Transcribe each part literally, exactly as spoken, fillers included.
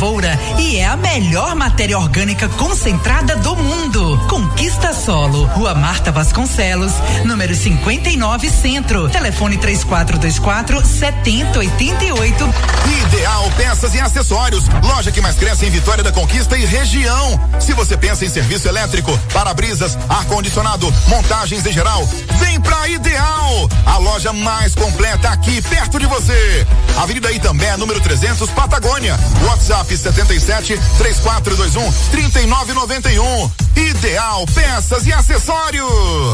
lavoura e é a melhor matéria orgânica concentrada do mundo. Conquista Solo, Rua Marta Vasconcelos, número cinquenta e nove Centro. Telefone três quatro dois quatro, sete zero oito oito. Ideal Peças e Acessórios, loja que mais cresce em Vitória da Conquista e região. Se você pensa em serviço elétrico, para-brisas, ar-condicionado, montagens em geral, vem pra Ideal, a loja mais completa aqui perto de você. Avenida Itambé, número trezentos, Patagônia. WhatsApp setenta e sete, três quatro dois um, trinta e nove noventa e um. Ideal Peças e Acessórios.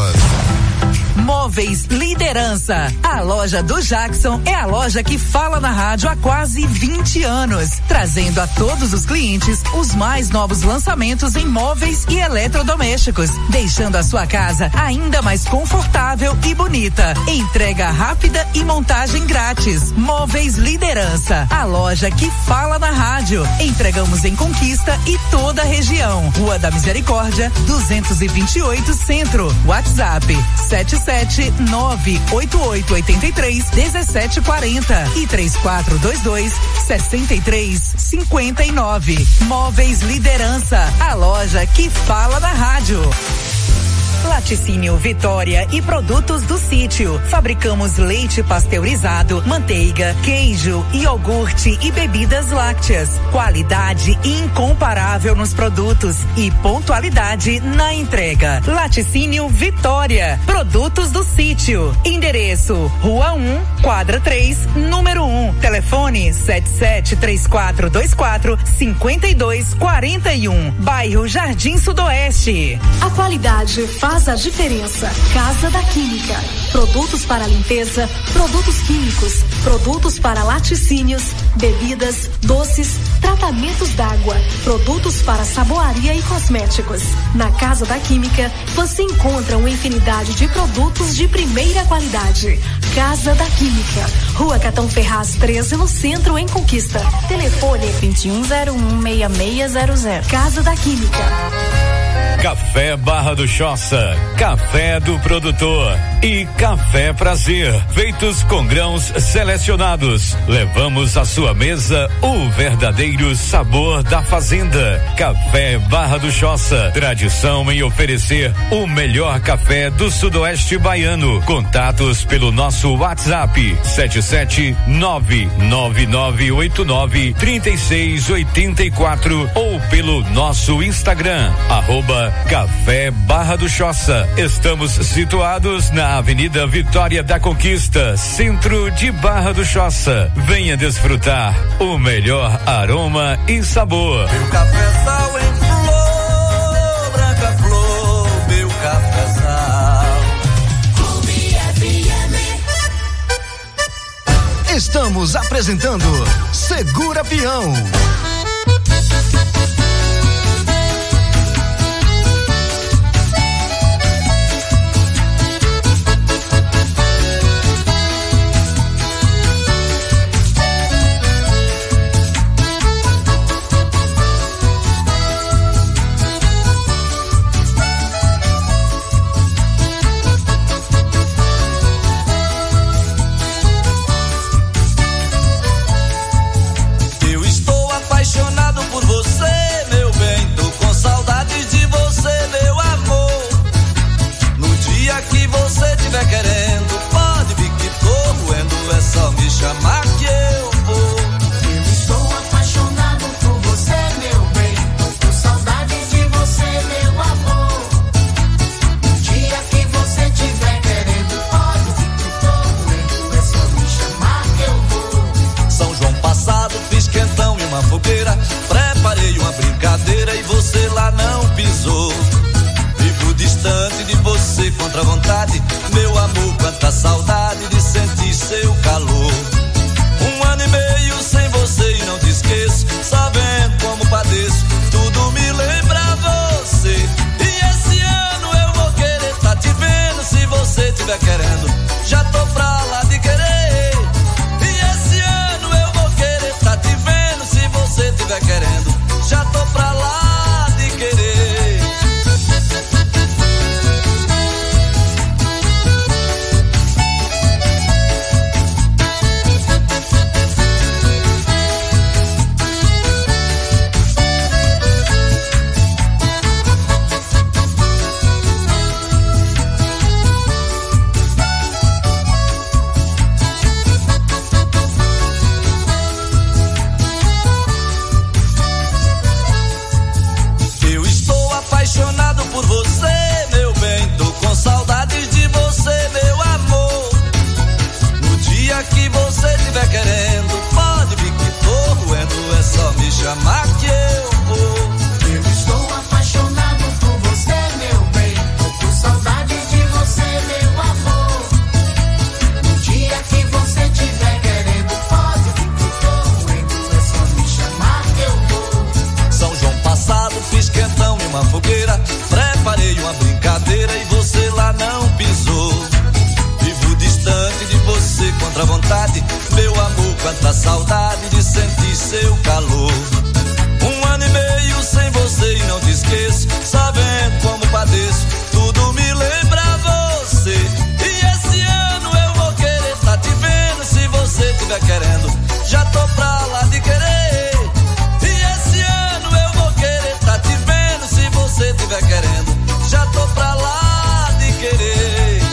Móveis Liderança. A loja do Jackson é a loja que fala na rádio há quase vinte anos, trazendo a todos os clientes os mais novos lançamentos em móveis e eletrodomésticos, deixando a sua casa ainda mais confortável e bonita. Entrega rápida e montagem grátis. Móveis Liderança, a loja que fala na rádio. Entregamos em Conquista e toda a região. Rua da Misericórdia, duzentos e vinte e oito Centro. WhatsApp sete sete nove oito oito oito três um sete quatro zero e três quatro dois dois sessenta e três cinquenta e nove. Móveis Liderança, a loja que fala na rádio. Laticínio Vitória e produtos do sítio. Fabricamos leite pasteurizado, manteiga, queijo, iogurte e bebidas lácteas. Qualidade incomparável nos produtos e pontualidade na entrega. Laticínio Vitória, produtos do sítio. Endereço: Rua um, quadra três, número um. Telefone sete sete três quatro dois quatro cinco dois quatro um. Bairro Jardim Sudoeste. A qualidade faz a diferença. Casa da Química. Produtos para limpeza, produtos químicos, produtos para laticínios, bebidas, doces, tratamentos d'água, produtos para saboaria e cosméticos. Na Casa da Química, você encontra uma infinidade de produtos de primeira qualidade. Casa da Química. Rua Catão Ferraz treze, no centro, em Conquista. Telefone vinte e um zero um, seis seis zero zero. Casa da Química. Café Barra do Choça, café do produtor e café Prazer, feitos com grãos selecionados. Levamos à sua mesa o verdadeiro sabor da fazenda. Café Barra do Choça, tradição em oferecer o melhor café do sudoeste baiano. Contatos pelo nosso WhatsApp sete sete nove nove nove oito nove três seis oito quatro ou pelo nosso Instagram, arroba Café Barra do Choça. Estamos situados na Avenida Vitória da Conquista, centro de Barra do Choça. Venha desfrutar o melhor aroma e sabor. Meu cafezal em flor, branca flor, meu cafezal. Clube F M. Estamos apresentando Segura Peão. Chamar que eu vou. Eu estou apaixonado por você, meu bem. Tô com saudade de você, meu amor. No dia que você tiver querendo, pode vir que eu tô doendo. É só me chamar que eu vou. São João passado, fiz quentão e uma fogueira. Preparei uma brincadeira e você lá não pisou. Vivo distante de você contra a vontade. Meu amor, quanta saudade de sentir seu calor. Um ano e meio sem você e não te esqueço. Sabendo como padeço, tudo me lembra você. E esse ano eu vou querer tá te vendo. Se você tiver querendo, já tô pra lá de querer. E esse ano eu vou querer tá te vendo. Se você tiver querendo, já tô pra lá de querer. chamar que eu vou. Eu estou apaixonado por você, meu bem. Tô com saudade de você, meu amor. No dia que você tiver querendo, pode vir que tô doendo. É só me chamar que eu vou. São João passado, fiz quentão e uma fogueira. Preparei uma brincadeira e você lá não pisou. Vivo distante de você contra a vontade. Meu amor, quanta saudade de sentir seu calor. Um ano e meio sem você e não te esqueço. Sabendo como padeço, tudo me lembra você. E esse ano eu vou querer tá te vendo. Se você tiver querendo, já tô pra lá de querer. E esse ano eu vou querer tá te vendo. Se você tiver querendo, já tô pra lá de querer.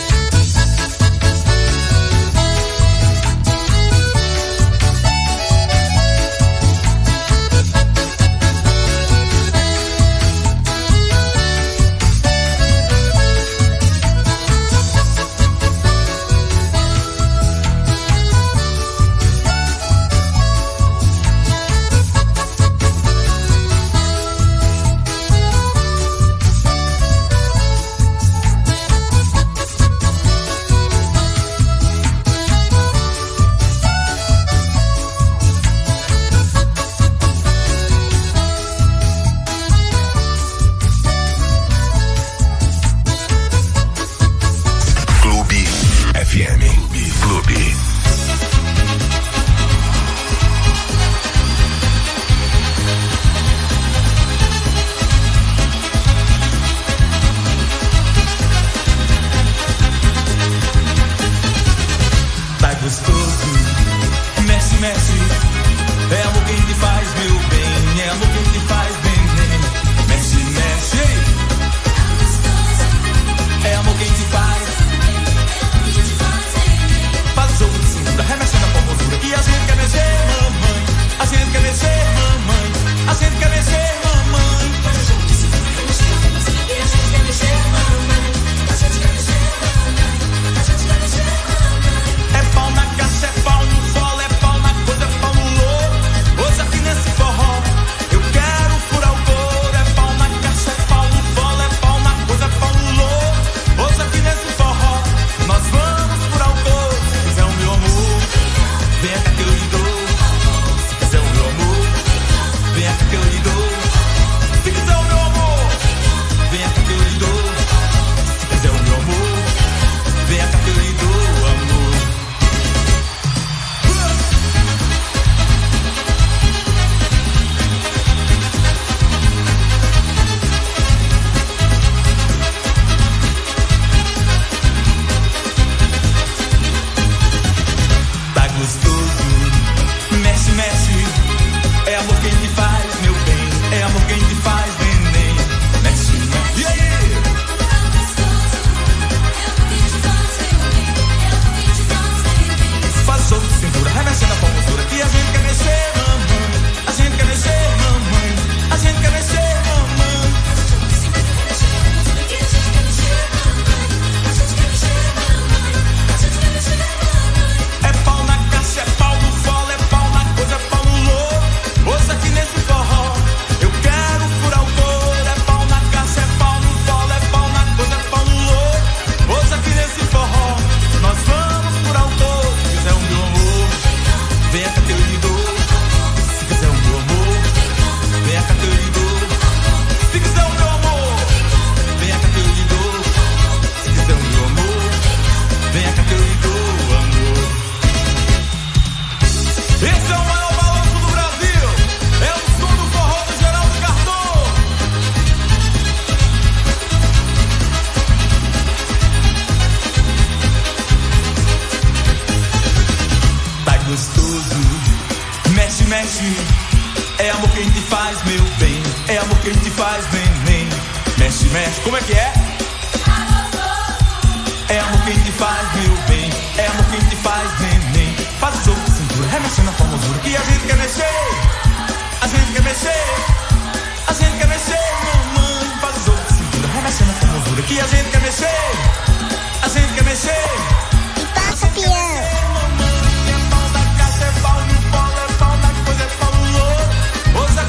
Passa, pião.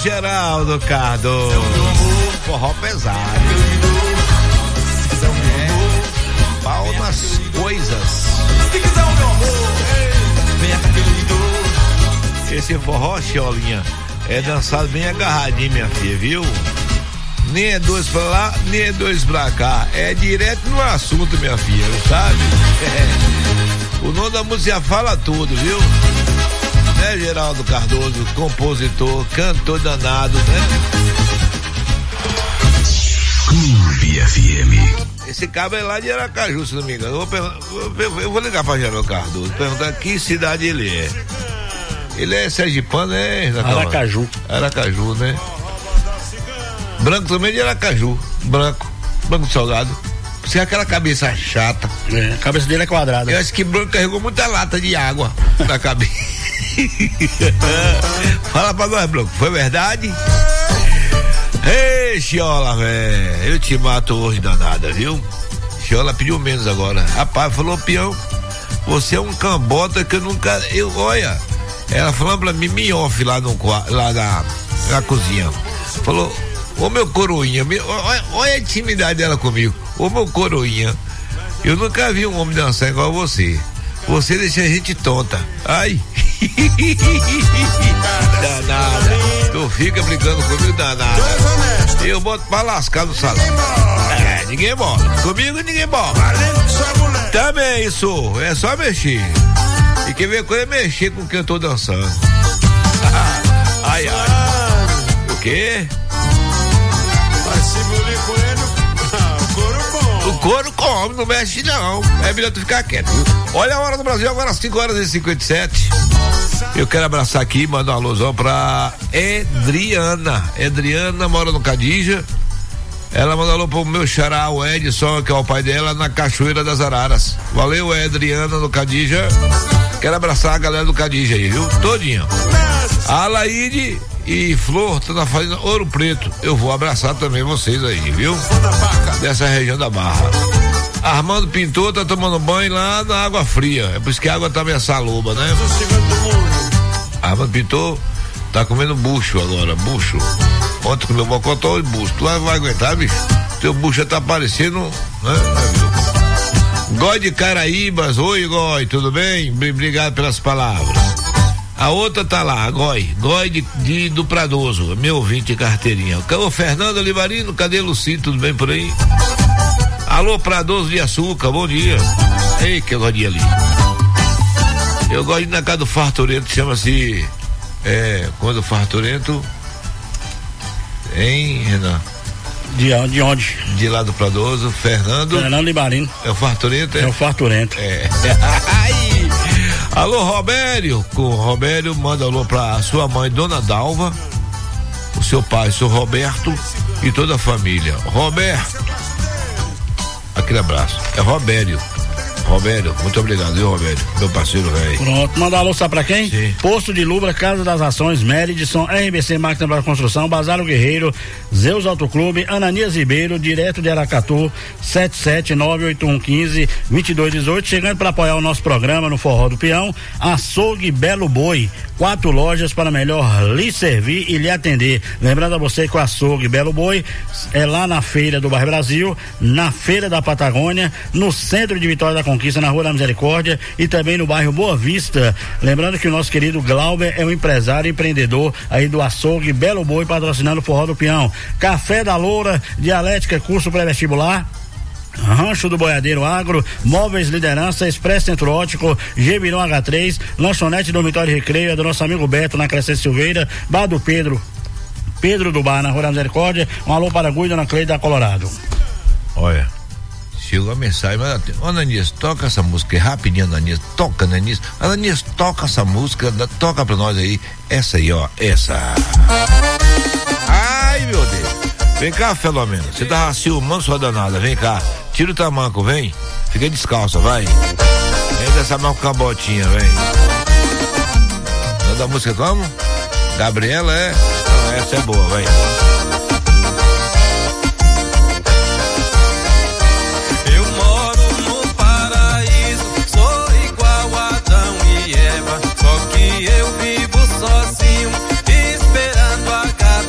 Geraldo Cardoso. Forró pesado. É. Pau nas coisas. Esse forró, Chiolinha, é dançado bem agarradinho, minha filha, viu? Nem é dois pra lá, nem é dois pra cá. É direto no assunto, minha filha, sabe? É. O nome da música fala tudo, viu? Né, Geraldo Cardoso, compositor, cantor danado, né? Clube F M. Esse cabo é lá de Aracaju, se não me engano. Eu vou, eu, eu vou ligar pra Geraldo Cardoso, perguntar que cidade ele é. Ele é sergipano, né? Aracaju. Aracaju, né? Branco também de Aracaju. Branco. Branco salgado. Você é aquela cabeça chata. É, a cabeça dele é quadrada. Eu acho que Branco carregou muita lata de água na cabeça. Fala pra nós, Branco. Foi verdade? Ei, Chiola, velho. Eu te mato hoje danada, viu? Chiola pediu menos agora. Rapaz, falou, peão, você é um cambota que eu nunca. Eu, olha. Ela falando pra mim, me off lá, no, lá na, na cozinha. Falou, ô meu coroinha, me, olha, olha a intimidade dela comigo. Ô meu coroinha, eu nunca vi um homem dançar igual você. Você deixa a gente tonta. Ai. Danada. Tu fica brincando comigo, danada. Eu boto pra lascar no salão. É, ninguém bola. Comigo ninguém bola. Também isso, é só mexer. E quem vê coisa é mexer com quem eu tô dançando. Ai, ai. O quê? Mas se bulir com ele, o couro come. O couro come, não mexe não. É melhor tu ficar quieto. Olha a hora do Brasil, agora às cinco horas e cinquenta e sete. Eu quero abraçar aqui e mandar uma alusão pra Edriana. Edriana mora no Cadija. Ela mandou alô pro meu xará, o Edson, que é o pai dela, na Cachoeira das Araras. Valeu, Adriana do Cadija. Quero abraçar a galera do Cadija aí, viu? Todinha. A Laíde e Flor estão na fazenda Ouro Preto. Eu vou abraçar também vocês aí, viu? Dessa região da Barra. Armando Pintor tá tomando banho lá na água fria. É por isso que a água tá meio saluba, né? Armando Pintor tá comendo bucho agora, bucho. Ontem comeu mocotó e bucho. Tu vai, vai aguentar, bicho? Teu bucho já tá aparecendo, né? Gói de Caraíbas, oi Gói, tudo bem? Obrigado pelas palavras. A outra tá lá, Gói, Gói de, de, do Pradoso, meu ouvinte de carteirinha. Ô Fernando Livarino, cadê Luci, tudo bem por aí? Alô Pradoso de Açúcar, bom dia. Ei, que eu gosto de ir ali. Eu gosto de ir na casa do Farturento, chama-se, é, quando o Farturento, hein, Renan? De, de onde? De lá do Pradoso, Fernando. Fernando Libarino. É o Farturento? É, é o Farturento. É. Aí. Alô, Robério. Com o Robério, manda alô pra sua mãe, Dona Dalva, o seu pai, seu Roberto e toda a família. Roberto. Aquele abraço. É Robério. Robério, muito obrigado, viu, Robério? Meu parceiro, velho. Pronto, manda alô, sabe pra quem? Sim. Posto de Lubra, Casa das Ações, Meridson, R B C Máquina para Construção, Bazar Guerreiro, Zeus Autoclube, Ananias Ribeiro, direto de Aracatu, sete sete nove oito um um cinco dois dois um oito, chegando para apoiar o nosso programa no Forró do Peão, Açougue Belo Boi, quatro lojas para melhor lhe servir e lhe atender. Lembrando a você que o Açougue Belo Boi é lá na Feira do Bairro Brasil, na Feira da Patagônia, no centro de Vitória da Conquista, na Rua da Misericórdia e também no bairro Boa Vista. Lembrando que o nosso querido Glauber é um empresário empreendedor aí do Açougue Belo Boi, patrocinando o Forró do Peão. Café da Loura, Dialética, curso pré-vestibular, Rancho do Boiadeiro Agro, Móveis Liderança, Expresso Centro Ótico, Gebirão H três, Lanchonete Dormitório e Recreio, é do nosso amigo Beto na Crescente Silveira, Bar do Pedro, Pedro do Bar, na Rua da Misericórdia. Um alô para Gui, Dona Cleide da Colorado. Olha, chegou a mensagem, mas ô Ananias, toca essa música rapidinho, Ananias, toca, Ananias, Ananias, toca essa música, toca pra nós aí, essa aí, ó, essa. Ai, meu Deus. Vem cá, Filomena, você tá ciúmando sua danada, vem cá, tira o tamanco, vem, fica descalça, vai. Vem dessa mão com a botinha, vem. Manda a música como? Gabriela, é? Não, essa é boa, vai. Eu vivo sozinho, esperando a casa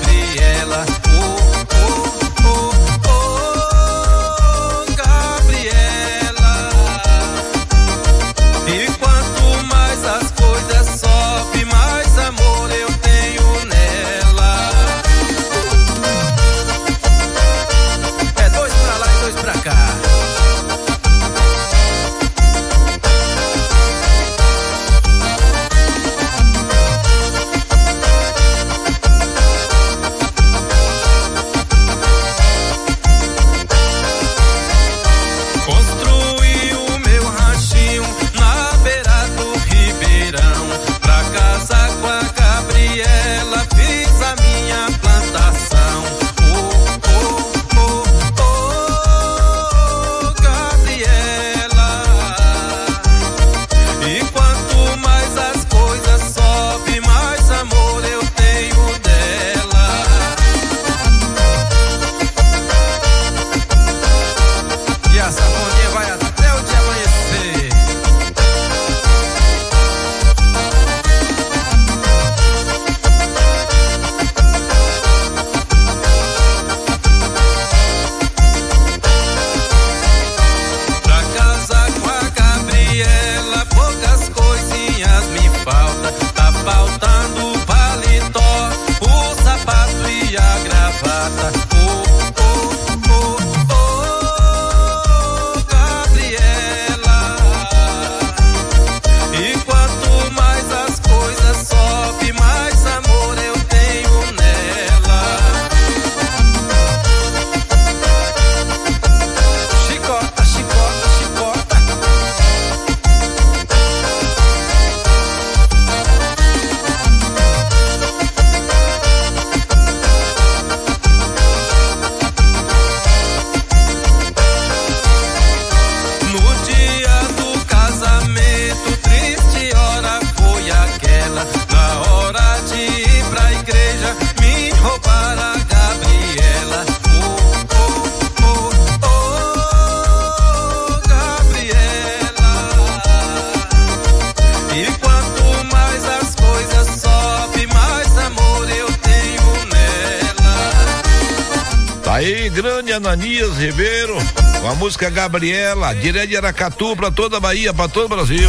grande Ananias Ribeiro, com a música Gabriela, direto de Aracatu pra toda a Bahia, pra todo o Brasil.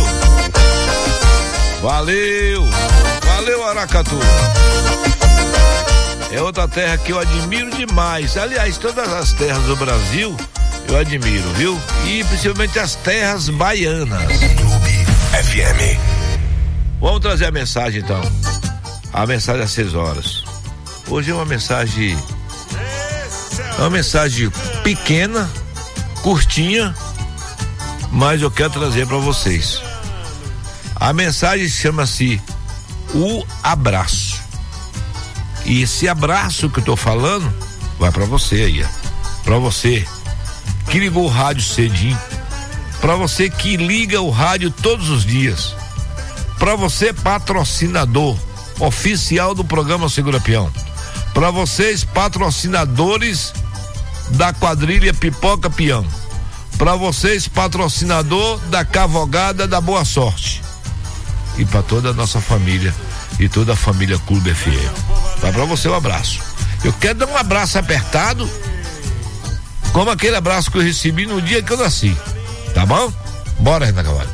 Valeu, valeu Aracatu. É outra terra que eu admiro demais. Aliás, todas as terras do Brasil eu admiro, viu? E principalmente as terras baianas. Clube F M. Vamos trazer a mensagem então. A mensagem às seis horas. Hoje é uma mensagem. É uma mensagem pequena, curtinha, mas eu quero trazer para vocês. A mensagem chama-se O Abraço. E esse abraço que eu tô falando vai para você aí, ó. Para você que ligou o rádio cedinho, para você que liga o rádio todos os dias, para você patrocinador oficial do programa Segura Peão, para vocês patrocinadores da quadrilha Pipoca Peão, para vocês patrocinador da Cavalgada da Boa Sorte e para toda a nossa família e toda a família Clube F M. Vai para você um abraço. Eu quero dar um abraço apertado, como aquele abraço que eu recebi no dia que eu nasci. Tá bom? Bora, Renan Cavalho.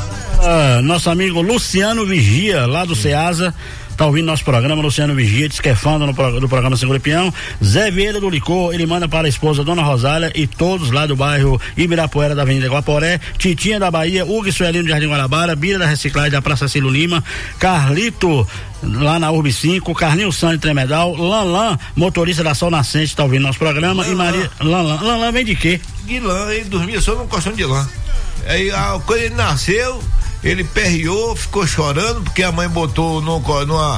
Ah, nosso amigo Luciano Vigia, lá do Ceasa, tá ouvindo nosso programa. Luciano Vigia, diz que é fã do, do programa Segura Peão. Zé Vieira do Licor, ele manda para a esposa Dona Rosália e todos lá do bairro Ibirapuera da Avenida Guaporé, Titinha da Bahia, Hugo e Suelino do Jardim Guarabara, Bira da Reciclagem da Praça Cílio Lima, Carlito lá na Urb cinco, Carlinho Santos Tremedal, Lanlan, motorista da Sol Nascente, tá ouvindo nosso programa. Lanlan. E Maria Lanlan, Lanlan vem de quê? De lã, ele dormia só num colchão de lã. Aí a, quando ele nasceu, ele perriou, ficou chorando porque a mãe botou no, numa,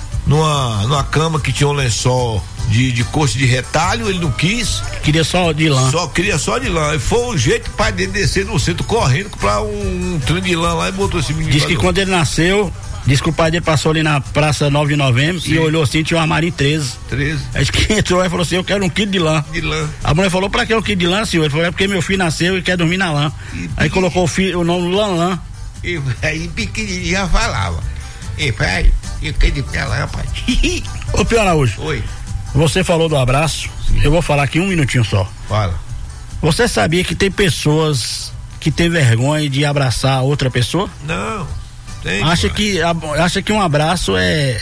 numa, numa cama que tinha um lençol de, de coxa de retalho, ele não quis. Queria só de lã. Só queria só de lã. E foi um jeito o pai dele descer no centro correndo pra um, um trem de lã lá e botou esse menino. Diz que quando ele nasceu, diz que o pai dele passou ali na Praça nove de Novembro. Sim. E olhou assim, tinha um armário treze. treze. Aí que entrou e falou assim: eu quero um quilo de lã. De lã. A mulher falou: pra que um quilo de lã, senhor? Ele falou: é porque meu filho nasceu e quer dormir na lã. E, aí e, colocou o, filho, o nome Lan Lan. E aí pequenininho já falava: ei, pai, eu quero ir pra lá, pai. Ô, Pio Araújo. Oi. Você falou do abraço. Sim. Eu vou falar aqui um minutinho só. Fala. Você sabia que tem pessoas que tem vergonha de abraçar outra pessoa? Não. Tem, acha que acha que um abraço é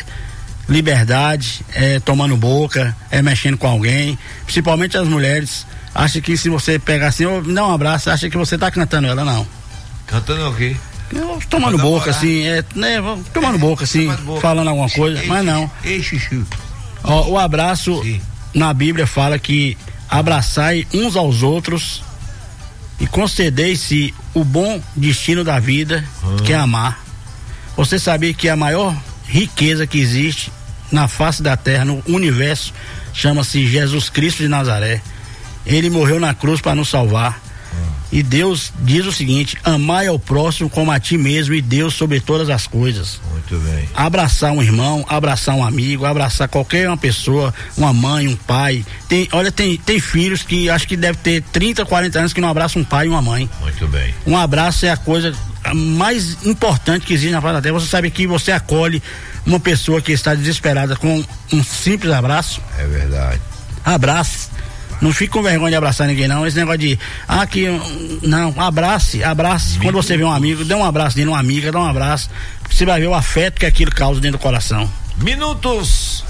liberdade, é tomando boca, é mexendo com alguém, principalmente as mulheres. Acha que se você pegar assim, ou me dá um abraço, acha que você tá cantando ela, não. Cantando o quê? Tomando boca, assim, é, né, tomando é, boca, assim, boca. Falando alguma coisa, ei, mas não. Ei, chuchu. Ó, o abraço, sim, na Bíblia fala que abraçai uns aos outros e concedei-se o bom destino da vida, hum. que é amar. Você sabia que a maior riqueza que existe na face da terra, no universo, chama-se Jesus Cristo de Nazaré. Ele morreu na cruz para nos salvar. E Deus diz o seguinte: amai ao próximo como a ti mesmo, e Deus sobre todas as coisas. Muito bem. Abraçar um irmão, abraçar um amigo, abraçar qualquer uma pessoa, uma mãe, um pai. Tem, olha, tem, tem filhos que acho que deve ter trinta, quarenta anos que não abraçam um pai e uma mãe. Muito bem. Um abraço é a coisa mais importante que existe na face da terra. Você sabe que você acolhe uma pessoa que está desesperada com um simples abraço? É verdade. Abraço. Não fique com vergonha de abraçar ninguém, não. Esse negócio de, ah, que, não, abrace, abrace. Quando você vê um amigo, dê um abraço nele, uma amiga, dá um abraço. Você vai ver o afeto que aquilo causa dentro do coração. Minutos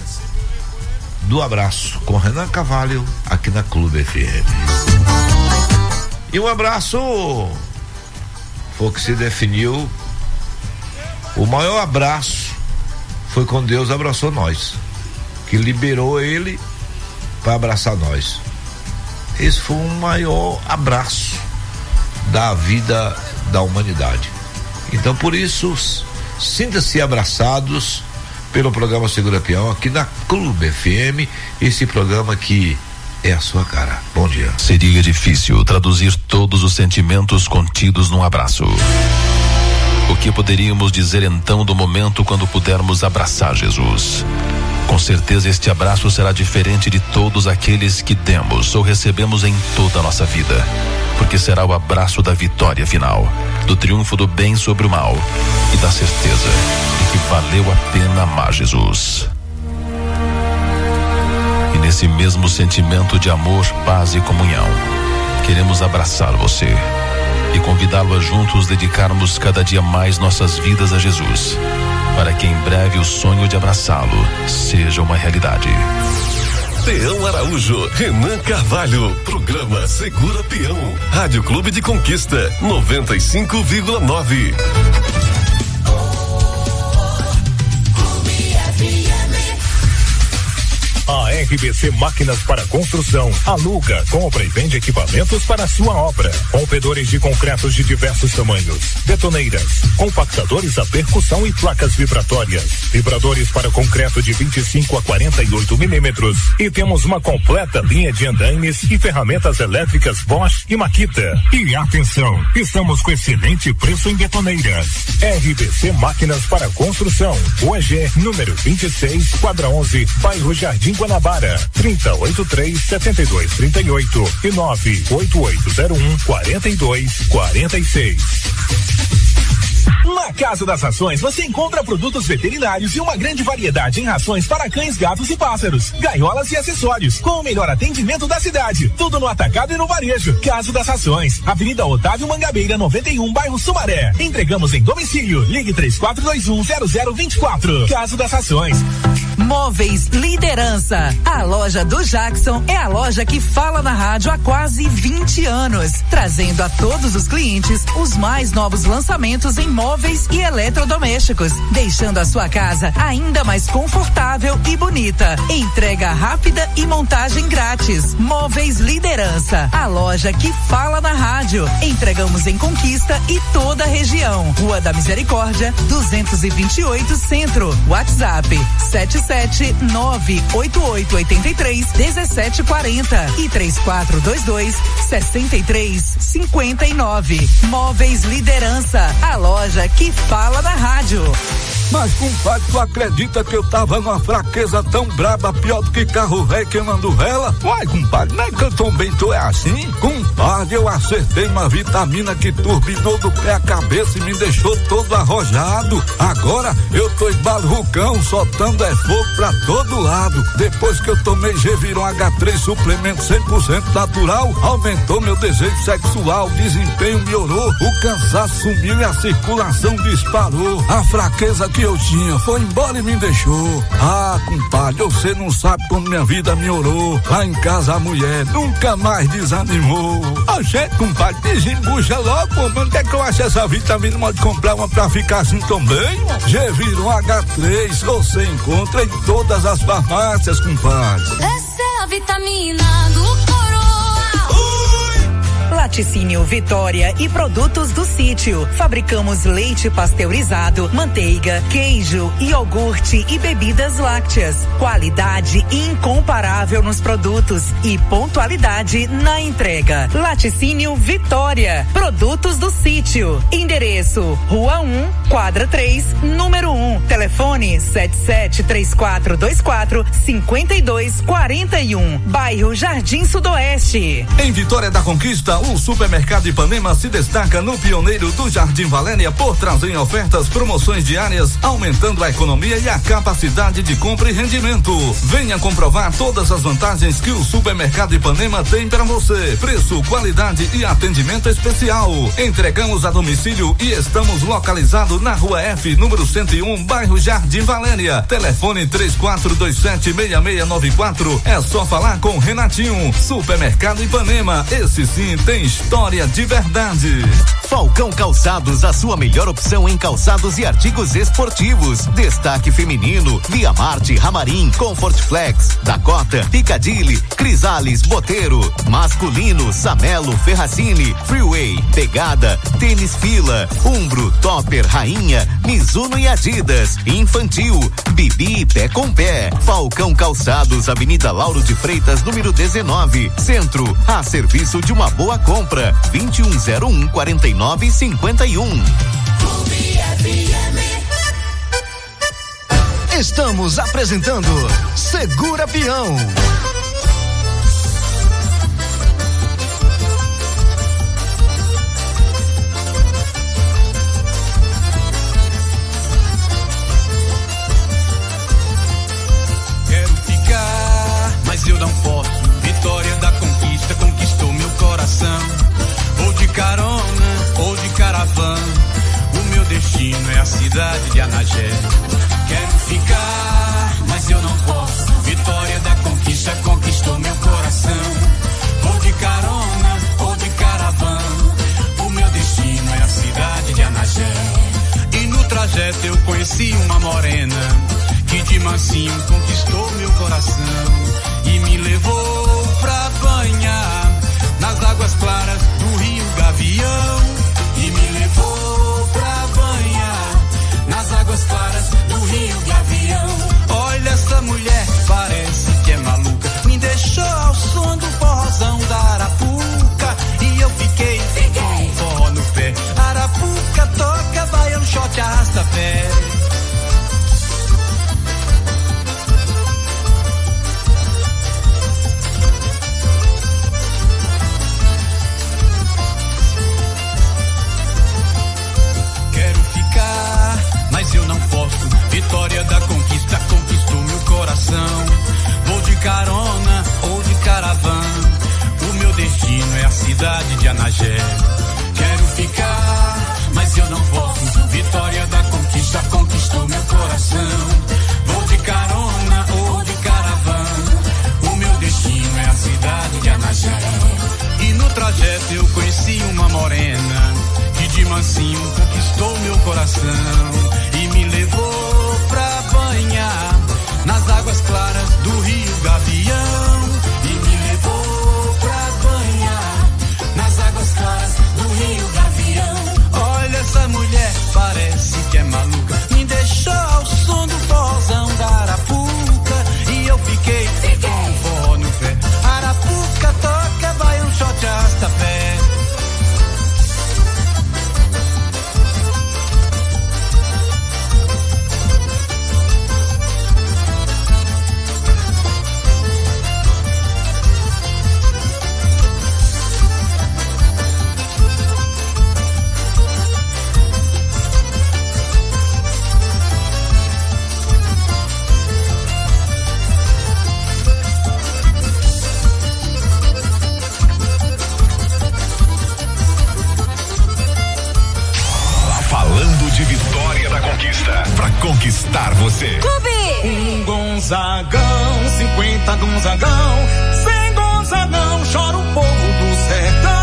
do abraço com Renan Cavalho, aqui na Clube F M. E um abraço foi o que se definiu. O maior abraço foi quando Deus abraçou nós, que liberou ele para abraçar nós. Esse foi o maior abraço da vida da humanidade. Então, por isso, sinta-se abraçados pelo programa Segura Peão aqui na Clube F M, esse programa que é a sua cara. Bom dia. Seria difícil traduzir todos os sentimentos contidos num abraço. O que poderíamos dizer então do momento quando pudermos abraçar Jesus? Com certeza este abraço será diferente de todos aqueles que demos ou recebemos em toda a nossa vida, porque será o abraço da vitória final, do triunfo do bem sobre o mal e da certeza de que valeu a pena amar Jesus. E nesse mesmo sentimento de amor, paz e comunhão, queremos abraçar você e convidá-lo a juntos dedicarmos cada dia mais nossas vidas a Jesus, para que em breve o sonho de abraçá-lo seja uma realidade. Peão Araújo, Renan Carvalho, programa Segura Peão, Rádio Clube de Conquista, noventa e cinco vírgula nove. A R B C Máquinas para Construção aluga, compra e vende equipamentos para a sua obra. Rompedores de concretos de diversos tamanhos, betoneiras, compactadores a percussão e placas vibratórias, vibradores para concreto de vinte e cinco a quarenta e oito milímetros. E temos uma completa linha de andaimes e ferramentas elétricas Bosch e Makita. E atenção, estamos com excelente preço em betoneiras. R B C Máquinas para Construção, U E G número vinte e seis, quadra onze, bairro Jardim Guanabara, trinta, oitenta e três, setenta e dois, trinta e oito e nove oito oito zero um, quarenta e dois, quarenta e seis. Na Casa das Rações você encontra produtos veterinários e uma grande variedade em rações para cães, gatos e pássaros, gaiolas e acessórios, com o melhor atendimento da cidade. Tudo no atacado e no varejo. Casa das Rações, Avenida Otávio Mangabeira, noventa e um, bairro Sumaré. Entregamos em domicílio. Ligue três quatro dois um, zero zero dois quatro. Casa das Rações. Móveis Liderança. A loja do Jackson é a loja que fala na rádio há quase vinte anos, trazendo a todos os clientes os mais novos lançamentos em móveis e eletrodomésticos, deixando a sua casa ainda mais confortável e bonita. Entrega rápida e montagem grátis. Móveis Liderança, a loja que fala na rádio. Entregamos em Conquista e toda a região. Rua da Misericórdia, duzentos e vinte e oito, Centro. WhatsApp sete sete nove oito oito oito três um sete quatro zero e três quatro dois dois seis três cinco nove. Móveis Liderança, a loja que fala na rádio. Mas, compadre, tu acredita que eu tava numa fraqueza tão braba, pior do que carro velho queimando vela? Uai, compadre, não é que eu também tô é assim? Compadre, eu acertei uma vitamina que turbinou do pé à cabeça e me deixou todo arrojado. Agora eu tô embalucão, soltando é fogo pra todo lado. Depois que eu tomei Geviron H três suplemento cem por cento natural, aumentou meu desejo sexual, o desempenho melhorou, o cansaço sumiu e a circulação disparou. A fraqueza que eu tinha foi embora e me deixou. Ah, compadre, você não sabe como minha vida melhorou. Lá em casa a mulher nunca mais desanimou. A gente, compadre, desembucha logo, pô, mano, quer que eu ache essa vitamina, pode comprar uma pra ficar assim também? Geviron H três, você encontra em todas as farmácias, compadre. Essa é a vitamina do Coroa. Laticínio Vitória e produtos do sítio. Fabricamos leite pasteurizado, manteiga, queijo, iogurte e bebidas lácteas. Qualidade incomparável nos produtos e pontualidade na entrega. Laticínio Vitória. Produtos do sítio. Endereço: Rua um, quadra três, número um. Telefone sete sete três quatro dois quatro cinco dois quatro um. Bairro Jardim Sudoeste. Em Vitória da Conquista, o Supermercado Ipanema se destaca no pioneiro do Jardim Valéria por trazer ofertas, promoções diárias, aumentando a economia e a capacidade de compra e rendimento. Venha comprovar todas as vantagens que o Supermercado Ipanema tem para você. Preço, qualidade e atendimento especial. Entregamos a domicílio e estamos localizados na Rua F, número cento e um, bairro Jardim Valéria. Telefone três quatro dois sete, seis seis nove quatro. É só falar com Renatinho. Supermercado Ipanema, esse sim tem história de verdade. Falcão Calçados, a sua melhor opção em calçados e artigos esportivos. Destaque feminino: Via Marte, Ramarim, Comfort Flex, Dakota, Piccadilly, Crisales, Boteiro. Masculino: Samelo, Ferracini, Freeway, Pegada, Tênis Fila, Umbro, Topper, Rainha, Mizuno e Adidas. Infantil: Bibi, Pé com Pé. Falcão Calçados, Avenida Lauro de Freitas, número dezenove, Centro, a serviço de uma boa compra. vinte e um zero um, quarenta e nove cinquenta e um. Estamos apresentando Segura Peão. Quero ficar, mas eu não caravana. O meu destino é a cidade de Anagé. Quero ficar, mas eu não posso. Vitória da conquista conquistou meu coração. Vou de carona ou de caravana. O meu destino é a cidade de Anagé. E no trajeto eu conheci uma morena que de mansinho conquistou meu coração e me levou pra banhar nas águas claras do rio Gavião. E me levou pra banhar nas águas claras do rio Gavião. Olha essa mulher, parece que é maluca. Me deixou ao som do forrozão da Arapuca. E eu fiquei, fiquei com forró no pé. Arapuca toca, vai um shot, arrasta pé. Mas eu não posso. Vitória da conquista conquistou meu coração. Vou de carona ou de caravana. O meu destino é a cidade de Anagé. Quero ficar, mas eu não posso. Vitória da conquista conquistou meu coração. Vou de carona ou de caravana. O meu destino é a cidade de Anagé. E no trajeto eu conheci uma morena que de mansinho conquistou meu coração e me levou pra banhar nas águas claras do rio Gavião. E me levou pra banhar nas águas claras do rio Gavião. Olha essa mulher, parece que é maluca. Me deixou ao som do forrozão da Arapuca. E eu fiquei, fiquei com forró no pé. Arapuca toca, vai um shot, arrasta pé. Pra conquistar você. Clube! Um Gonzagão, cinquenta Gonzagão, sem Gonzagão chora o povo do sertão.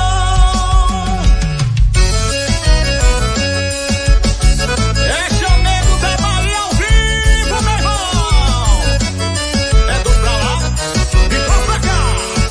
É chamego da Bahia ao vivo, meu irmão. É do pra lá e pro pra cá.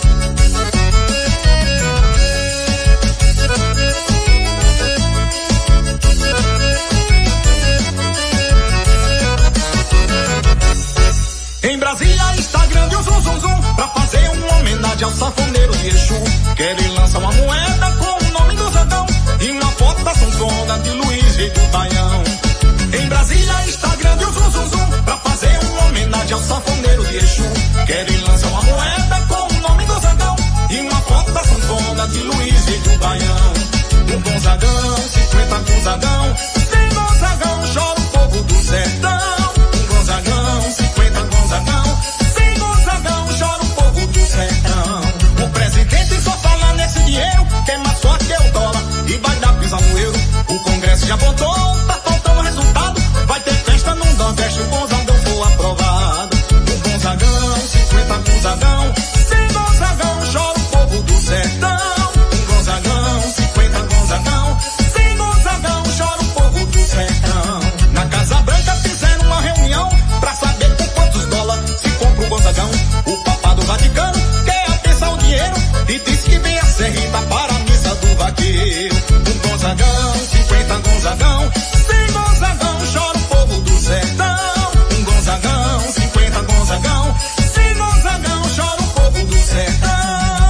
Em Brasília está grande o zum zum zum pra fazer uma homenagem ao sanfoneiro de Exu. Quer ele lança uma moeda com o nome do Zandão e uma foto da sanfona de Luiz e do Baião. Em Brasília está grande o zum zum zum pra fazer uma homenagem ao sanfoneiro de Exu. Quer ele lança uma moeda com o nome do Zandão e uma foto da sanfona de Luiz e do Baião. Um Gonzagão, cinquenta Gonzagão, sem Gonzagão chora o povo do sertão. Um Gonzagão, cinquenta Gonzagão, sem Gonzagão chora o povo do sertão. O presidente só fala nesse dinheiro, que é mais forte que o dólar e vai dar pisa no euro. O Congresso já votou, tá faltando resultado. Vai ter festa no Nordeste, o Gonzagão for aprovado. Um Gonzagão, cinquenta Gonzagão, sem Gonzagão chora o povo do sertão. Um Gonzagão, cinquenta Gonzagão, sem Gonzagão chora o povo do sertão. Na Casa Branca fizeram uma reunião pra saber com quantos dólares se compra o Gonzagão. O Papa do Vaticano quer atenção o dinheiro e diz que vem a serrita para a missa do vaqueiro. Um Gonzagão, cinquenta Gonzagão, sem Gonzagão chora o povo do sertão. Um Gonzagão, cinquenta Gonzagão, sem Gonzagão chora o povo do sertão.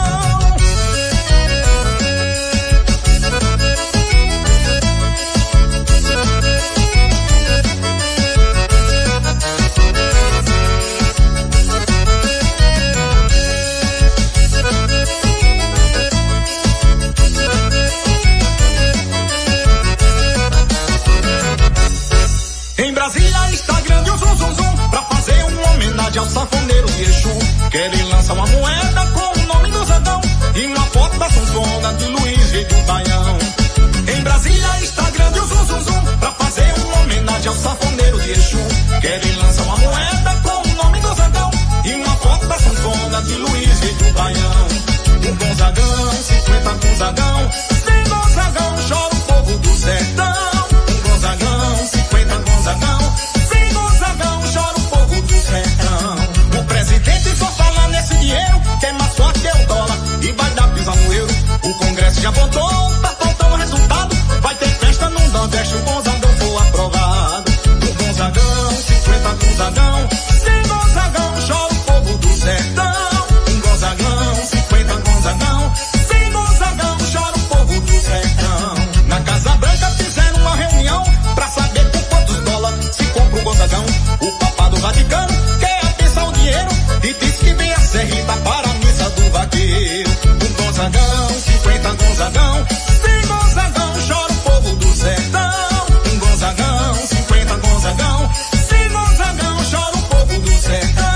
Em Brasília está grande o zum zum zum pra fazer uma homenagem ao sanfoneiro de Exu. Quer ele lança uma moeda com o nome do Zandão e uma foto da sanfona de Luiz e do Baião. Em Brasília é o sanfoneiro de Exu, que ele lança uma moeda com o nome Gonzagão e uma foto da sanfona de Luiz e do Baião. Um Gonzagão, cinquenta Gonzagão, sem Gonzagão chora o povo do sertão. Um Gonzagão, cinquenta Gonzagão, sem Gonzagão chora o povo do sertão. O presidente só fala nesse dinheiro, que é mais forte que o dólar e vai dar pisa no euro. O Congresso já votou, tá faltando o resultado, vai ter festa no Nordeste, o Gonzagão for aprovado. Um Gonzagão, cinquenta Gonzagão, sem Gonzagão chora o povo do sertão. Um Gonzagão, cinquenta Gonzagão, sem Gonzagão chora o povo do sertão. Na Casa Branca fizeram uma reunião pra saber por quantos dólares se compra o Gonzagão. O Papa do Vaticano quer atenção o dinheiro e diz que vem a serrita para a missa do vaqueiro. Um Gonzagão, cinquenta Gonzagão, sem Gonzagão chora o povo do sertão. Um Gonzagão, cinquenta Gonzagão, sem Gonzagão chora o povo do sertão.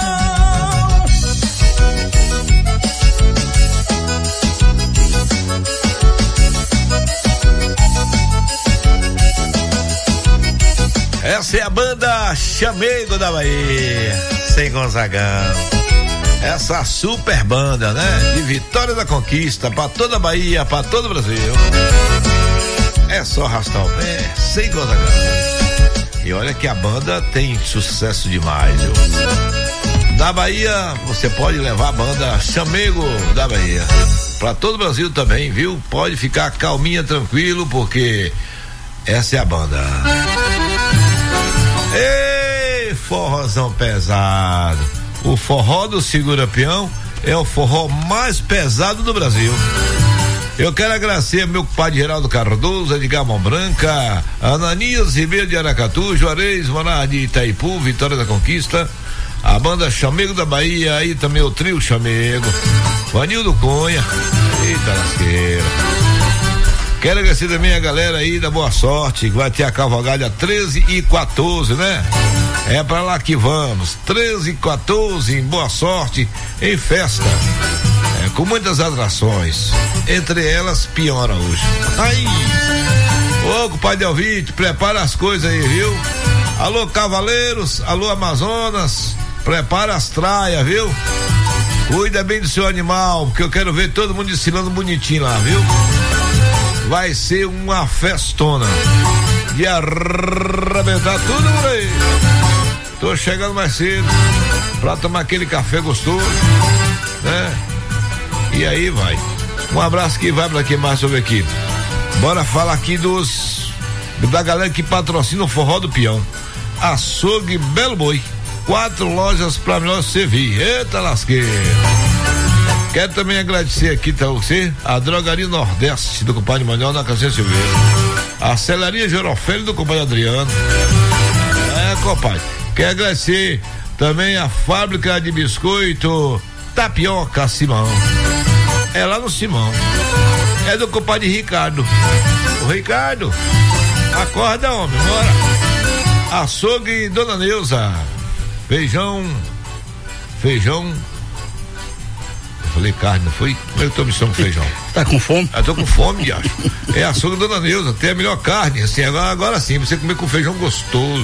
Essa é a banda Chamego da Bahia, sem Gonzagão. Essa super banda, né? De Vitória da Conquista, pra toda a Bahia, pra todo o Brasil. É só arrastar o pé, sem Gonzagão. E olha que a banda tem sucesso demais, viu? Da Bahia, você pode levar a banda Chamego da Bahia pra todo o Brasil também, viu? Pode ficar calminha, tranquilo, porque essa é a banda. Ei, forrozão pesado. O forró do Segura Peão é o forró mais pesado do Brasil. Eu quero agradecer ao meu compadre Geraldo Cardoso, Edgar Mão Branca, Ananias Ribeiro de Aracatu, Juarez Morar de Itaipu, Vitória da Conquista, a banda Chamego da Bahia, aí também o trio Chamego, Vanildo Cunha, eita lasqueira. Quero agradecer também a galera aí da Boa Sorte, que vai ter a cavalgada treze e quatorze, né? É pra lá que vamos, treze e quatorze em Boa Sorte, em festa, é, com muitas atrações, entre elas Peão Araújo. Aí, ô compadre Elvite, prepara as coisas aí, viu? Alô cavaleiros, alô Amazonas, prepara as traias, viu? Cuida bem do seu animal, porque eu quero ver todo mundo desfilando bonitinho lá, viu? Vai ser uma festona de arrebentar tudo por aí. Tô chegando mais cedo pra tomar aquele café gostoso, né? E aí vai. Um abraço que vai pra quem mais sobre aqui. Bora falar aqui dos da galera que patrocina o Forró do Peão. Açougue Belo Boi. Quatro lojas pra melhor servir. Eita lasqueira. Quero também agradecer aqui, tá você, a Drogaria Nordeste do compadre Manuel na Casinha Silveira. A Celaria Gerofélio do compadre Adriano. É, compadre. Quero agradecer também a Fábrica de Biscoito Tapioca Simão. É lá no Simão. É do compadre Ricardo. O Ricardo, acorda, homem, bora. Açougue Dona Neuza. Feijão. Feijão. Falei carne, não foi? Como é que eu tô me chamando feijão? Tá com fome? Eu tô com fome, diacho. É açougue Dona Neuza, tem a melhor carne, assim, agora, agora sim, você comer com feijão gostoso.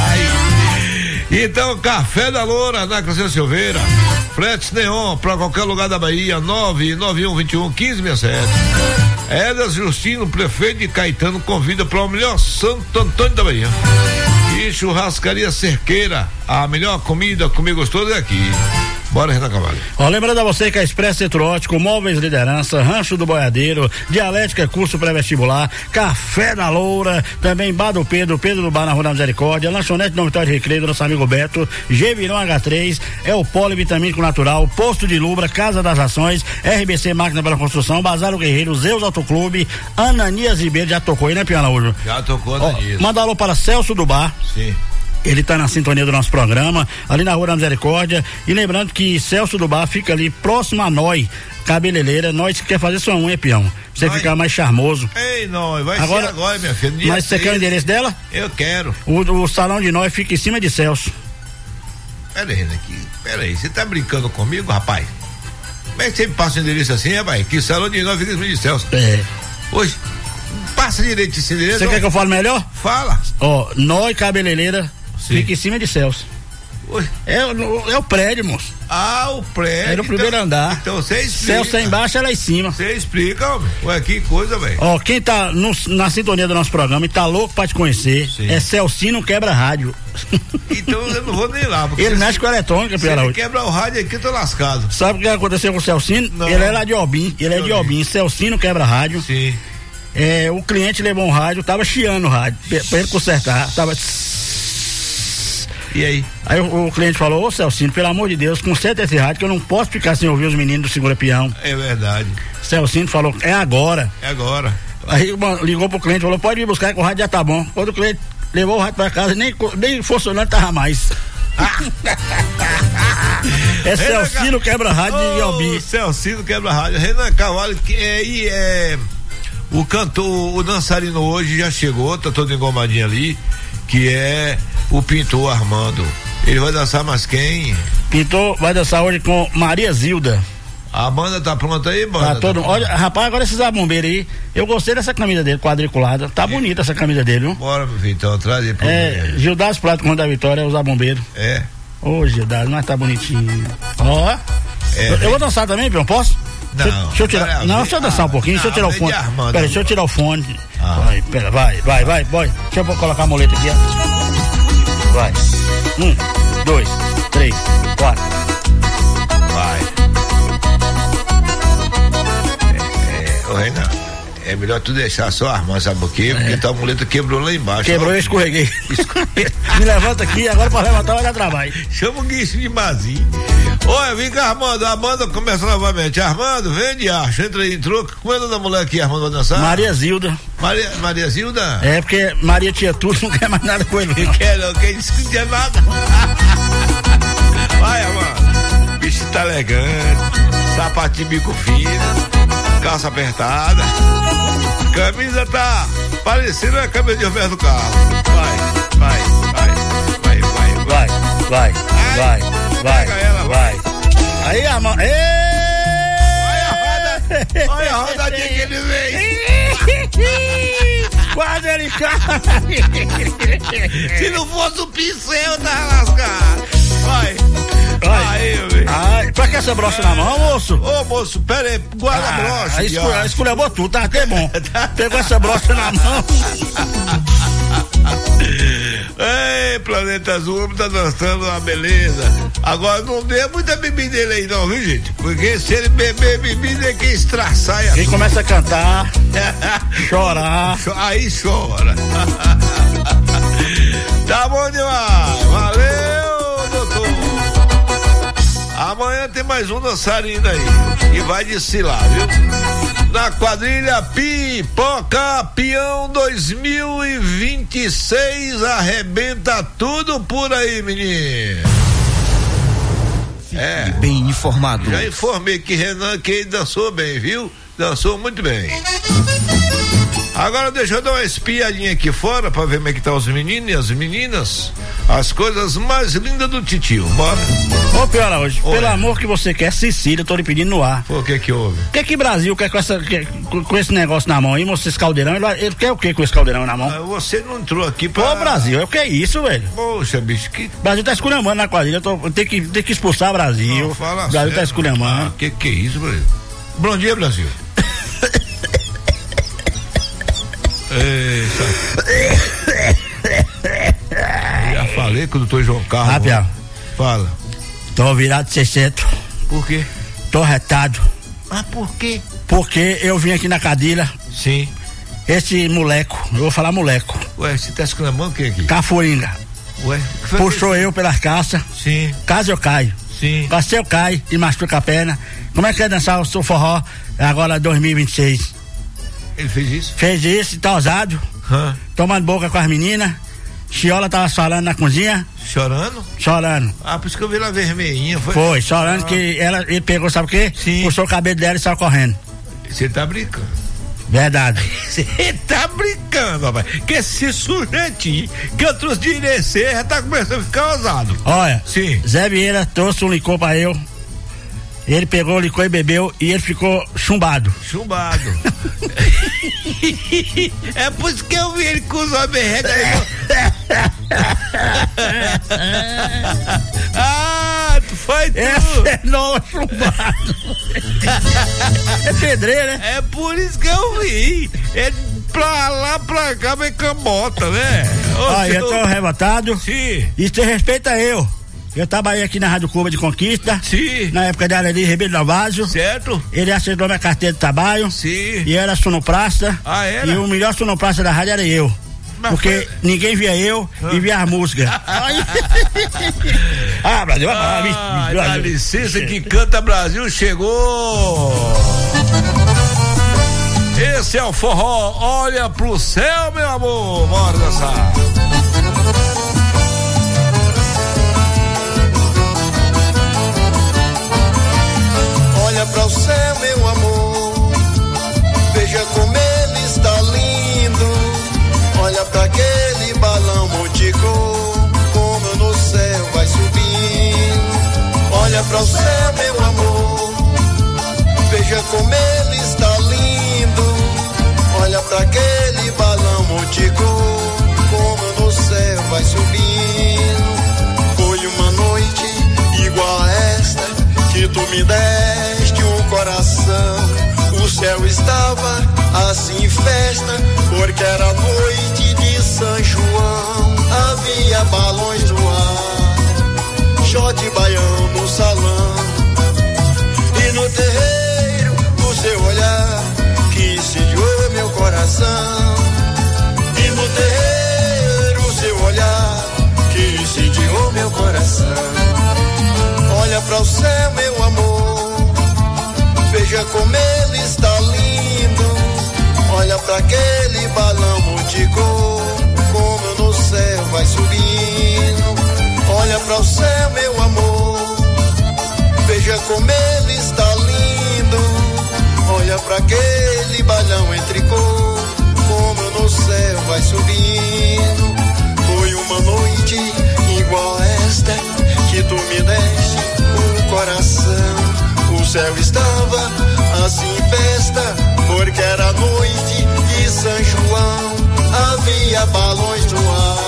Ai. Então, Café da Loura, na Casinha Silveira, fretes neon, pra qualquer lugar da Bahia, nove nove um vinte e um quinze sessenta e sete. Edas Justino, prefeito de Caetano, convida para o melhor Santo Antônio da Bahia. E Churrascaria Cerqueira, a melhor comida, comer gostoso é aqui. Bora, Renan Cavalho. Ó, lembrando a você que a Expresso Centro Ótico, Móveis Liderança, Rancho do Boiadeiro, Dialética Curso Pré-Vestibular, Café da Loura, também Bar do Pedro, Pedro do Bar na Rua da Misericórdia, Lanchonete Dormitório de Recreio do nosso amigo Beto, G Virão H três, é o Polivitamínico Natural, Posto de Lubra, Casa das Ações, R B C Máquina para Construção, Bazar o Guerreiro, Zeus Autoclube, Ananias Ribeiro, já tocou aí, né, Piana hoje? Já tocou, Ananias. Manda alô para Celso do Bar. Sim. Ele tá na sintonia do nosso programa, ali na Rua da Misericórdia. E lembrando que Celso do Bar fica ali próximo a Noi, cabeleireira. Nós que quer fazer sua unha, peão. Pra você Noi. Ficar mais charmoso. Ei, não, vai agora, ser agora, minha filha. Mas você quer o endereço dela? Eu quero. O, o salão de Noi fica em cima de Celso. Pera aí, aqui. Pera aí, você tá brincando comigo, rapaz? Como é que você me passa o endereço assim, rapaz? Que salão de Noi fica em cima de Celso? É. Hoje. Passa direito esse endereço. Você quer que eu fale melhor? Fala. Ó, Nó e Cabeleireira fica em cima de Celso. É, é o prédio, moço. Ah, o prédio. É no primeiro então, andar. Então você explica. Celso é embaixo, ela é em cima. Você explica, homem. Ué, que coisa, velho. Ó, quem tá no, na sintonia do nosso programa e tá louco pra te conhecer, Sim. é Celcino Quebra Rádio. Então eu não vou nem lá. Ele mexe com eletrônica, se ele quebra o rádio aqui, eu tô lascado. Sabe o que aconteceu com o Celcino? Não. Ele é lá de Obim, ele é de Obim. Celcino Quebra Rádio. Sim. É, o cliente levou um rádio, tava chiando o rádio, pra ele consertar, tava... E aí? Aí o, o cliente falou, ô Celcino, pelo amor de Deus, conserta esse rádio que eu não posso ficar sem ouvir os meninos do Segura Peão. É verdade. Celcino falou, é agora. É agora. Aí ligou pro cliente, falou, pode ir buscar que o rádio já tá bom. Quando o cliente levou o rádio pra casa, nem, nem funcionando tava mais. É Celcino Quebra Rádio oh, de Albi. Celcino Quebra Rádio. Renan Carvalho, que é, e é o cantor, o dançarino hoje já chegou, tá todo engomadinho ali, que é o pintor Armando. Ele vai dançar mais quem? Pintor vai dançar hoje com Maria Zilda. A banda tá pronta aí, banda? Tá todo, olha, rapaz, agora esses bombeiros aí, eu gostei dessa camisa dele, quadriculada, tá é. bonita essa camisa dele, viu? Bora, meu filho, então, traz aí pra É, Gildas Prato com da Vitória, os bombeiros. É. Ô, Gildas, mas tá bonitinho. Ó. É, eu, eu vou dançar também, Pião, posso? Não. Deixa, deixa eu tirar, cara, não, deixa eu dançar ah, um pouquinho, não, deixa eu tirar o fone. Armando, pera, deixa eu tirar o fone. Ah. Vai, pera, vai, vai, vai, vai. Deixa eu colocar a muleta aqui, ó. Vai. Um, dois, três, quatro. Vai. É, é, ô Renan, é melhor tu deixar só a arma, sabe por quê? Porque é. tua muleta quebrou lá embaixo. Quebrou e eu escorreguei. Me levanta aqui, agora pra levantar vai dar trabalho. Chama o guicho de Mazinho. Olha, vem cá, Armando. A Amanda começa novamente. Armando, vem de acho. Entra aí, entrou. Como é o nome da mulher aqui, Armando, vai dançar? Maria Zilda. Maria, Maria Zilda? É, porque Maria tinha tudo, não quer mais nada com ele. Não quer, não, quem disse que não tinha nada. Vai, Armando. O bicho tá elegante. Sapatinho bico fino. Calça apertada. Camisa tá parecendo a camisa de Roberto Carlos. Vai, vai, vai. Vai, vai, vai. Vai, vai, vai. Vai, ela, vai. Aí, Armando. Olha a roda. Olha a rodadinha que ele vem. Quase ele cai. Se não fosse o pincel, tá lascado. Vai. Vai. Aí, Ai, pra que essa brocha na mão, moço? Ô, moço, pera aí, guarda ah, a brocha. Escolheu escolhe tudo, tá até bom. Pegou essa brocha na mão. Ei, Planeta Azul tá dançando uma beleza. Agora não dê muita bebida dele aí não, viu, gente? Porque se ele beber bebida é que estraçaia. Quem começa a cantar, chorar. Aí chora. Tá bom demais. Valeu, doutor. Amanhã tem mais um dançarino aí. E vai desfilar, viu? Na quadrilha Pipoca Peão dois mil e vinte e seis, arrebenta tudo por aí, menino. É. Bem informado. Já informei que Renan que dançou bem, viu? Dançou muito bem. Agora deixa eu dar uma espiadinha aqui fora pra ver como é que tá os meninos e as meninas. As coisas mais lindas do titio, bora. Ô, Piora, hoje, Oi. pelo amor que você quer, Cecília, tô lhe pedindo no ar. O que que houve? O que que Brasil quer com, essa, que, com esse negócio na mão aí, moço, esse caldeirão, ele, ele quer o que com esse caldeirão na mão? Ah, você não entrou aqui pra... Ô, Brasil, é o que é isso, velho? Poxa, bicho, que... Brasil tá esculhambando na quadrilha, eu tô, tem que, tem que expulsar o Brasil. Não, fala Brasil sério. Tá esculhambando. Ah, que que é isso, Brasil? Bom dia, Brasil. Eita. Já falei com o doutor João Carlos. Ah, Piau. Fala. Tô virado de sessenta. Por quê? Tô retado. Ah, por quê? Porque eu vim aqui na cadeira. Sim. Esse moleco, eu vou falar moleco. Ué, você tá exclamando quem aqui? Cafuringa. Ué? Puxou eu pelas calças. Sim. Caso eu caio. Sim. Caso eu caio e machuca a perna. Como é que é dançar o seu forró agora dois mil e vinte e seis? Ele fez isso? Fez isso, tá ousado. Hã? Tomando boca com as meninas. Chiola tava falando na cozinha. Chorando? Chorando. Ah, por isso que eu vi ela vermelhinha. Foi, foi chorando ah. que ela, ele pegou, sabe o quê? Sim. Puxou o cabelo dela e saiu correndo. Você tá brincando? Verdade. Você tá brincando, rapaz. Que esse sujeitinho que outros dias já tá começando a ficar ousado. Olha, sim. Zé Vieira trouxe um licor pra eu. Ele pegou, licou e bebeu e ele ficou chumbado. Chumbado. É por isso que eu vi ele com os homens regra. Ah, tu foi tu. Essa é nova chumbado. É pedreiro, né? É por isso que eu vi. Ele pra lá, pra cá, vem cambota, né? Olha, eu tô arrebatado. Sim. E você respeita eu. Eu trabalhei aqui na Rádio Cuba de Conquista. Sim. Na época dela ali, Ribeiro Dalvazio. Certo. Ele acertou minha carteira de trabalho. Sim. E era sonoplasta. Ah, era? E o melhor sonoplasta da rádio era eu. Mas porque foi... ninguém via eu ah. e via a música. Ah, Brasil, ah, Brasil. Dá licença que canta Brasil chegou. Esse é o forró, olha pro céu, meu amor. Bora dançar. Olha para o céu, meu amor, veja como ele está lindo. Olha para aquele balão multicor, como no céu vai subindo. Olha para o céu, meu amor, veja como ele está lindo. Olha para aquele balão multicor, como no céu vai subindo. Foi uma noite igual a esta que tu me deste um coração. O céu estava assim em festa, porque era noite de São João. Havia balões no ar, shot baião no salão. E no terreiro, o seu olhar que incendiou meu coração. E no terreiro, o seu olhar que incendiou meu coração. Olha para o céu, meu amor, veja como ele está lindo. Olha para aquele balão multicor, como no céu vai subindo. Olha para o céu, meu amor, veja como ele está lindo. Olha para aquele balão entre cor, como no céu vai subindo. Foi uma noite igual a esta que tu me deste um coração. O céu estava assim em festa, porque era noite de São João. Havia balões no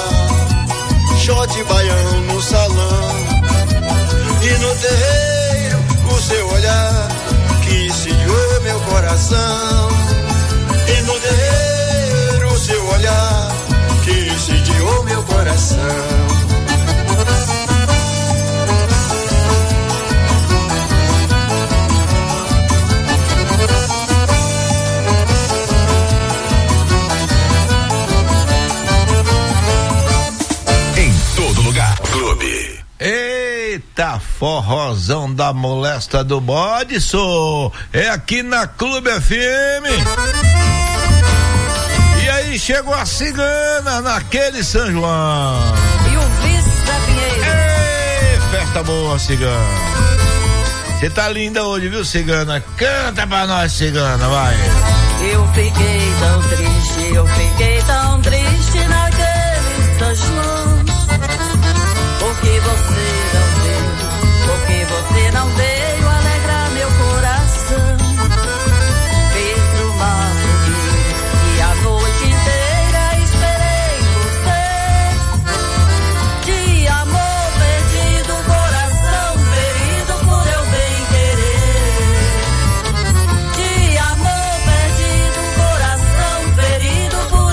ar, shot baião no salão. E no terreiro, o seu olhar que incendiou meu coração. E no terreiro, o seu olhar que incendiou meu coração. Clube. Eita, forrozão da molesta do bode, sou. É aqui na Clube F M. E aí chegou a cigana naquele São João. E o vice da Pinheiro. Ei, festa boa, cigana. Você tá linda hoje, viu, cigana? Canta pra nós, cigana, vai. Eu fiquei tão triste, eu fiquei tão triste naquele São João. Porque você não veio, porque você não veio alegrar meu coração. Fez uma fogueira e a noite inteira esperei você. De amor perdido, coração ferido por eu bem querer. De amor perdido, coração ferido por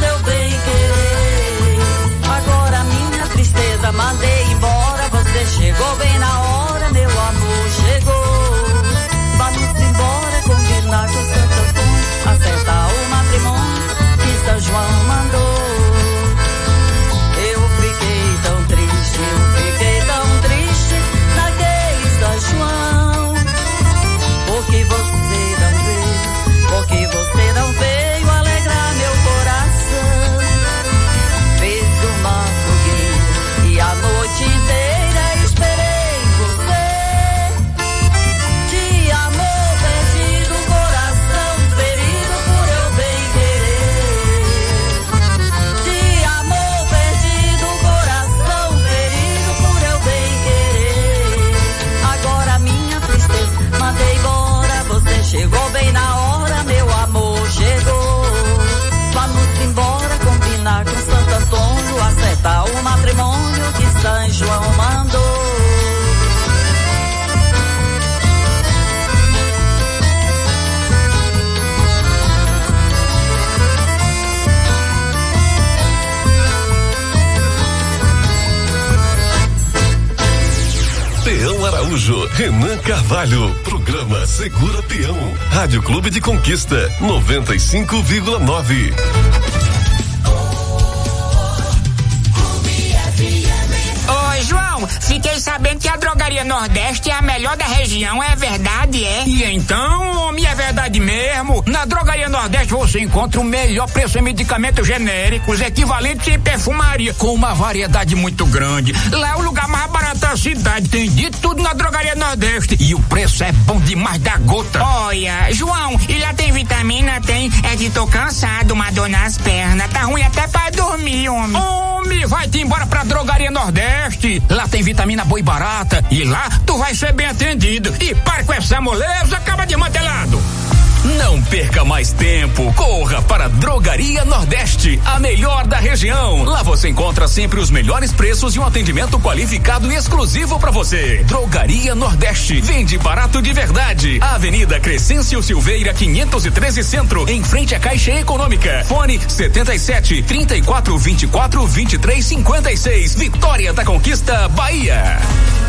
Araújo, Renan Carvalho, programa Segura Peão, Rádio Clube de Conquista, noventa e cinco vírgula nove. Ô, João, fiquei sabendo que a Drogaria Nordeste é a melhor da região, é verdade, é? E então, homem, é verdade mesmo. Na Drogaria Nordeste você encontra o melhor preço em medicamentos genéricos, equivalentes em perfumaria, com uma variedade muito grande. Lá é o lugar mais barato da cidade, tem de tudo na Drogaria Nordeste. E o preço é bom demais da gota. Olha, João, e lá tem vitamina? Tem. É que tô cansado, uma dor nas pernas, tá ruim até pra dormir, homem. Homem, vai-te embora pra Drogaria Nordeste. Lá tem vitamina boa e barata. E lá tu vai ser bem atendido. E para com essa moleza, acaba de mantelado. Não perca mais tempo. Corra para Drogaria Nordeste, a melhor da região. Lá você encontra sempre os melhores preços e um atendimento qualificado e exclusivo para você. Drogaria Nordeste. Vende barato de verdade. Avenida Crescêncio Silveira, quinhentos e treze Centro, em frente à Caixa Econômica. Fone setenta e sete, trinta e quatro, vinte e quatro, vinte e três, cinquenta e seis. Vitória da Conquista, Bahia.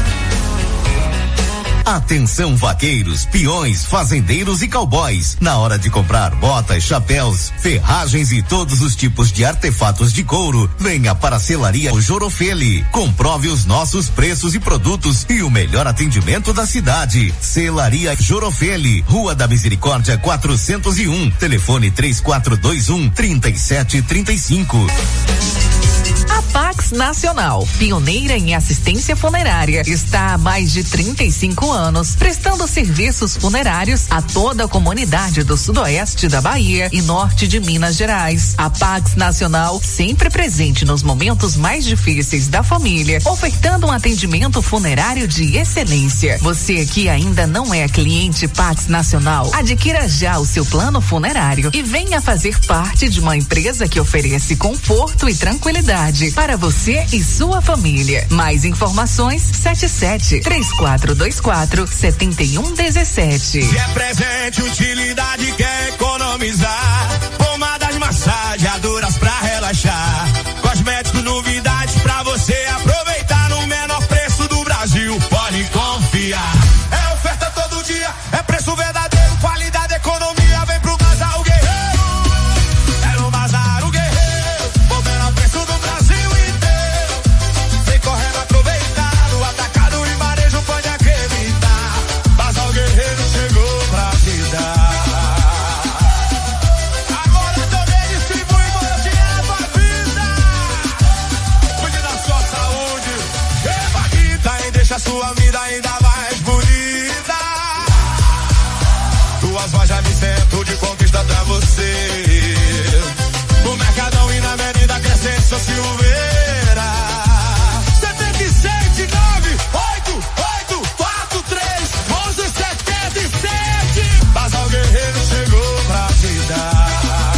Atenção, vaqueiros, peões, fazendeiros e cowboys. Na hora de comprar botas, chapéus, ferragens e todos os tipos de artefatos de couro, venha para a Selaria Jorofeli. Comprove os nossos preços e produtos e o melhor atendimento da cidade. Selaria Jorofeli, Rua da Misericórdia quatrocentos e um. Telefone três quatro dois um, três sete três cinco. A Pax Nacional, pioneira em assistência funerária, está há mais de trinta e cinco anos prestando serviços funerários a toda a comunidade do sudoeste da Bahia e norte de Minas Gerais. A Pax Nacional, sempre presente nos momentos mais difíceis da família, ofertando um atendimento funerário de excelência. Você que ainda não é cliente Pax Nacional, adquira já o seu plano funerário e venha fazer parte de uma empresa que oferece conforto e tranquilidade para você e sua família. Mais informações sete sete, três quatro dois quatro, sete um um sete. Se é presente, utilidade, quer economizar. Pomadas, massageadoras pra relaxar. Cosméticos, novidades pra você aproveitar no menor preço do Brasil. Pode confiar. É oferta todo dia, é preço verdadeiro, qualidade, economia. Vem pro Bazar o Guerreiro. É no Bazar o Guerreiro, o menor preço do Brasil inteiro. Vem correndo aproveitar, o atacado e varejo pode acreditar. Bazar o Guerreiro chegou pra te dar. Agora também distribui dinheiro à vida. Cuide da sua saúde, beba Rita e deixa a sua vida ainda mais bonita. Duas lojas me centro de conquista pra você. No Mercadão e na Avenida Crescêncio Silveira. setenta e sete, nove, oito, oito, quatro, três, onze, setenta e sete. Bazar o Guerreiro chegou pra te dar.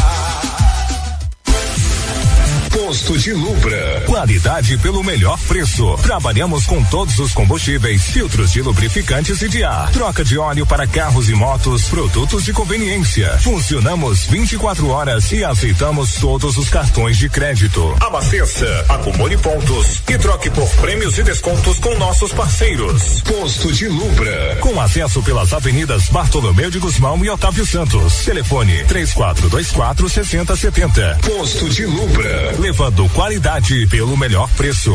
Posto de Lubra. Qualidade pelo melhor preço. Trabalhamos com todos os combustíveis, filtros de lubrificantes e de ar. Troca de óleo para carros e motos, produtos de conveniência. Funcionamos vinte e quatro horas e aceitamos todos os cartões de crédito. Abasteça, acumule pontos e troque por prêmios e descontos com nossos parceiros. Posto de Lubra. Com acesso pelas avenidas Bartolomeu de Guzmão e Otávio Santos. Telefone três quatro dois quatro, seis zero sete zero. Posto de Lubra. Levando qualidade pelo melhor preço.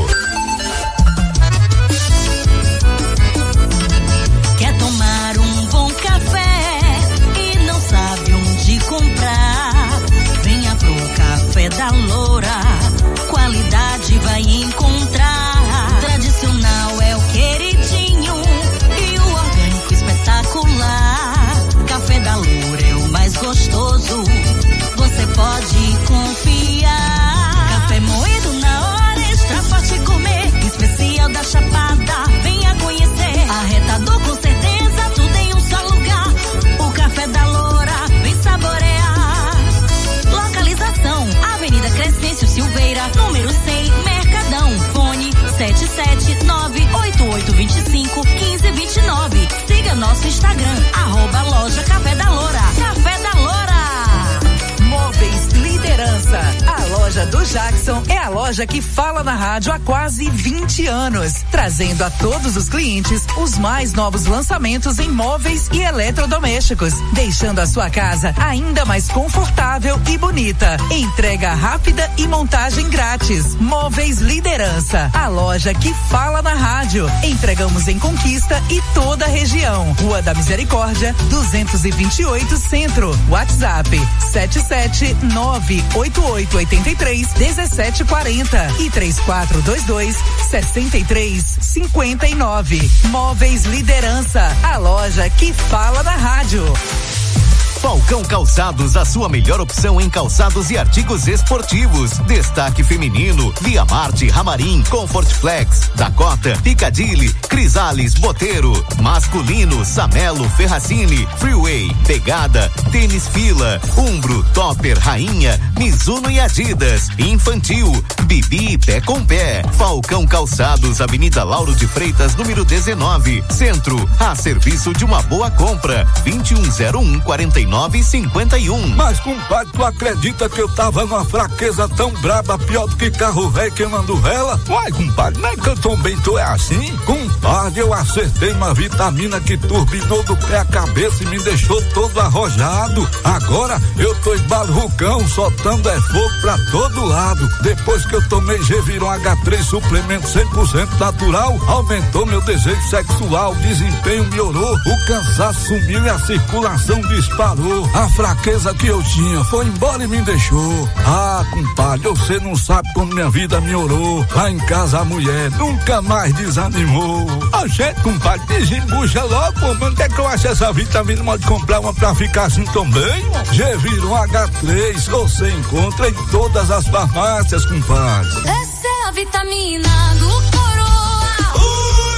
Quer tomar um bom café e não sabe onde comprar? Venha pro Café da Loura, qualidade vai encontrar. Tradicional é o queridinho e o orgânico espetacular. Café da Loura é o mais gostoso, você pode confiar. Café moído na hora, extra forte comer, especial da Chapada, venha conhecer. Arretador com certeza, tudo em um só lugar. O Café da Loura, vem saborear. Localização, Avenida Crescêncio Silveira, número cem, Mercadão. Fone sete sete nove, oito oito dois cinco, um cinco dois nove. Siga nosso Instagram, arroba loja Café da Loura. Café da Loura. Móveis Liderança, a loja do Jackson é a loja que fala na rádio há quase vinte anos, trazendo a todos os clientes os mais novos lançamentos em móveis e eletrodomésticos, deixando a sua casa ainda mais confortável e bonita. Entrega rápida e montagem grátis. Móveis Liderança, a loja que fala na rádio. Entregamos em Conquista e toda a região. Rua da Misericórdia, duzentos e vinte e oito Centro. WhatsApp sete sete nove oito oito oito três um sete quatro zero e três quatro dois dois sessenta e três cinquenta e nove. Móveis Liderança, a loja que fala na rádio. Falcão Calçados, a sua melhor opção em calçados e artigos esportivos. Destaque feminino, Via Marte, Ramarim, Comfort Flex, Dakota, Piccadilly, Crisales, Boteiro. Masculino, Samelo, Ferracini, Freeway, Pegada, Tênis Fila, Umbro, Topper, Rainha, Mizuno e Adidas. Infantil, Bibi, Pé com Pé. Falcão Calçados, Avenida Lauro de Freitas, número dezenove, Centro, a serviço de uma boa compra. vinte e um zero um quarenta e nove cinquenta e um. Mas, compadre, tu acredita que eu tava numa fraqueza tão braba, pior do que carro velho queimando vela? Uai, compadre, nem que eu também tô é assim? Compadre, eu acertei uma vitamina que turbinou do pé à cabeça e me deixou todo arrojado. Agora eu tô embalucão, soltando é fogo pra todo lado. Depois que eu tomei Geviron H três suplemento cem por cento natural, aumentou meu desejo sexual, o desempenho melhorou, o cansaço sumiu e a circulação disparou. A fraqueza que eu tinha foi embora e me deixou. Ah, compadre, você não sabe como minha vida melhorou. Lá em casa a mulher nunca mais desanimou. A gente, compadre, desembucha logo, mano. Onde é que eu acho essa vitamina? Pode comprar uma pra ficar assim também? Geviron H três, você encontra em todas as farmácias, compadre. Essa é a vitamina do Coroa.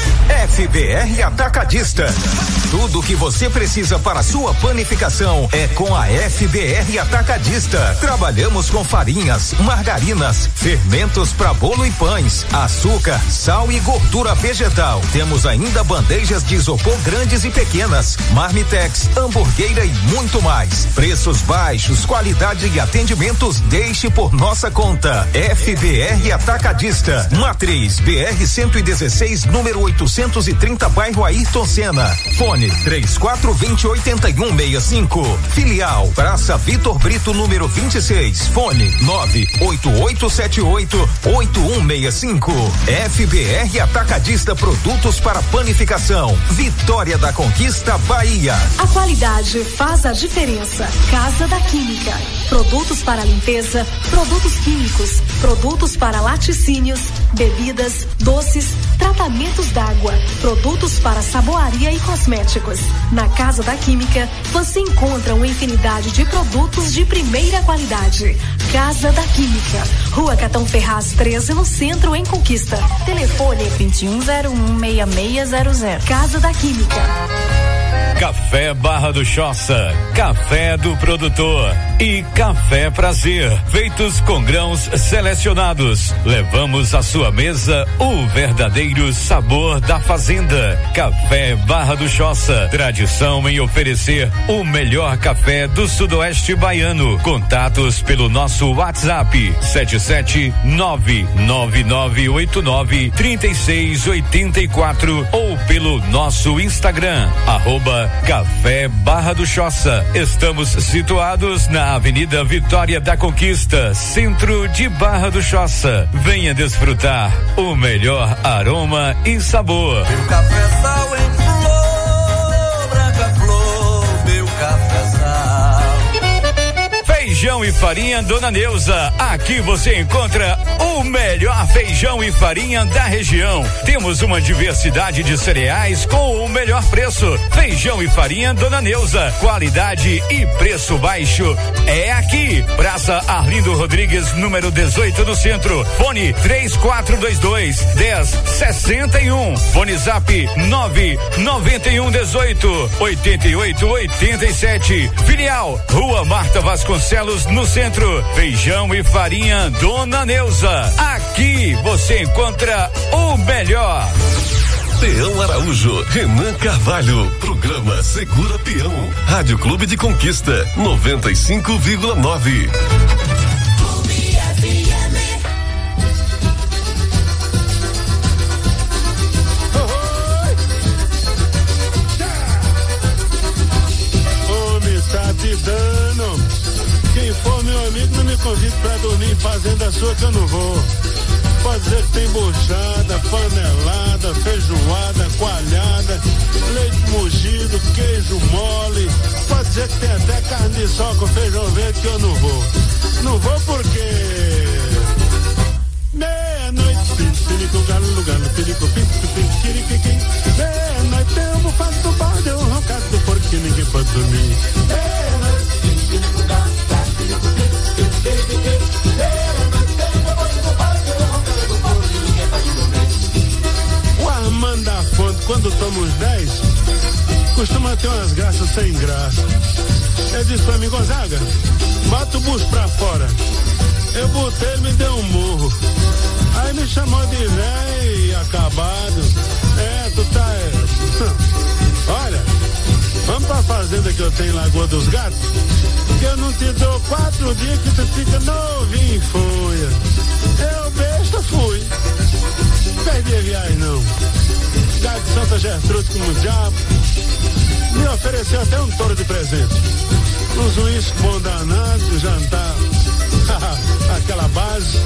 F B R Atacadista. Tudo o que você precisa para sua panificação é com a F B R Atacadista. Trabalhamos com farinhas, margarinas, fermentos para bolo e pães, açúcar, sal e gordura vegetal. Temos ainda bandejas de isopor grandes e pequenas, marmitex, hamburgueira e muito mais. Preços baixos, qualidade e atendimentos, deixe por nossa conta. F B R Atacadista. Matriz B R cento e dezesseis, número oitocentos e trinta, bairro Ayrton Senna. Fone três quatro dois zero oito um seis cinco. Filial Praça Vitor Brito, número vinte e seis. Fone nove oito oito sete oito oito um seis cinco. F B R Atacadista, produtos para panificação. Vitória da Conquista, Bahia. A qualidade faz a diferença. Casa da Química. Produtos para limpeza, produtos químicos, produtos para laticínios, bebidas, doces, tratamentos d'água, produtos para saboaria e cosméticos. Na Casa da Química, você encontra uma infinidade de produtos de primeira qualidade. Casa da Química, Rua Catão Ferraz treze, no centro, em Conquista. Telefone vinte e um zero um seis seis zero zero. Casa da Química. Café Barra do Choça, café do produtor e café Prazer, feitos com grãos selecionados. Levamos à sua mesa o verdadeiro sabor da fazenda. Café Barra do Choça, tradição em oferecer o melhor café do sudoeste baiano. Contatos pelo nosso WhatsApp sete sete nove nove nove oito nove três seis oito quatro ou pelo nosso Instagram, arroba Café Barra do Choça. Estamos situados na Avenida Vitória da Conquista, centro de Barra do Choça. Venha desfrutar o melhor aroma e sabor. Meu café sal em flor, branca flor, meu café sal. Feijão e farinha Dona Neuza. Aqui você encontra o melhor feijão e farinha da região. Temos uma diversidade de cereais com o melhor preço. Feijão e farinha Dona Neuza. Qualidade e preço baixo é aqui. Praça Arlindo Rodrigues, número dezoito, no centro. Fone três quatro dois dois zero zero seis um. Fone Zap nove nove um dezoito oitenta e oito oitenta e sete. Filial Rua Marta Vasconcelos, no centro. Feijão e farinha Dona Neuza. Aqui você encontra o melhor. Peão Araújo, Renan Carvalho, programa Segura Peão, Rádio Clube de Conquista, noventa e cinco vírgula nove. Clube F M. da sua que eu não vou. Pode dizer que tem buchada, panelada, feijoada, coalhada, leite mogido, queijo mole. Pode dizer que tem até carne de sol com feijão verde que eu não vou. Não vou porque meia-noite, pinico, galo, galo, pinico, pico, piquiriquiquim. Meia-noite tem um bufado do balde, um roncado do porco que ninguém pode dormir. Meia-noite, pinico, galo, galo, pinico, pico, piquiriquiquim. Meia-noite tem um bufado do balde, um roncado do porco que ninguém pode dormir. O Armando da Fonte, quando toma uns dez, costuma ter umas graças sem graça. Ele disse pra mim, Gonzaga, bota o bucho pra fora. Eu botei, ele me deu um murro. Aí me chamou de velho e acabado. É, tu tá. É... Olha, vamos pra fazenda que eu tenho em Lagoa dos Gatos, que eu não te dou quatro dias que tu fica novinho em folha. Eu besta fui. Perdi a viagem não. Gato de Santa Gertrude como o diabo. Me ofereceu até um touro de presente. Uns uísques bom danado, jantar. Aquela base.